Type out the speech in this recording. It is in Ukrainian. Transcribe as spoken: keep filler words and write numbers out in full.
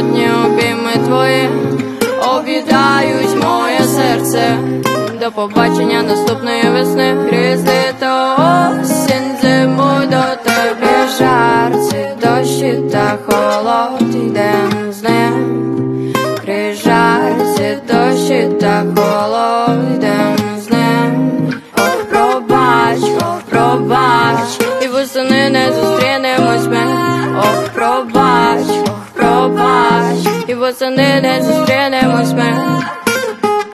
холодні обійми твої об'їдають моє серце. До побачення наступної весни. Крізь літо, осінь, зиму до тебе жар. Ці дощі та холод, йдем з ним. Крізь жар, ці дощі та холод, йдем з ним. Ох, пробач, ох, пробач, і восени не зустрінемось ми. Ох, пробач, ох, пробач, і восени не зустрінемось ми.